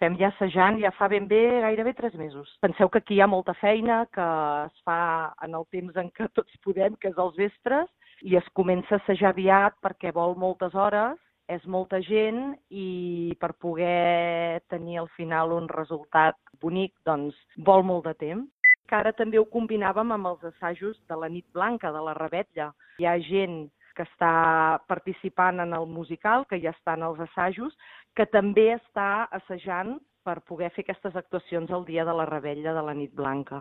estem ja assajant ja fa ben bé gairebé 3 mesos. Penseu que aquí hi ha molta feina, que es fa en el temps en què tots podem, que és als vespres, i es comença a assajar aviat perquè vol moltes hores, és molta gent i per poder tenir al final un resultat bonic, doncs vol molt de temps. Que ara també ho combinàvem amb els assajos de la nit blanca, de la Revetlla. Hi ha gent que està participant en el musical, que ja està en els assajos, que també està assajant per poder fer aquestes actuacions el dia de la Revetlla de la nit blanca.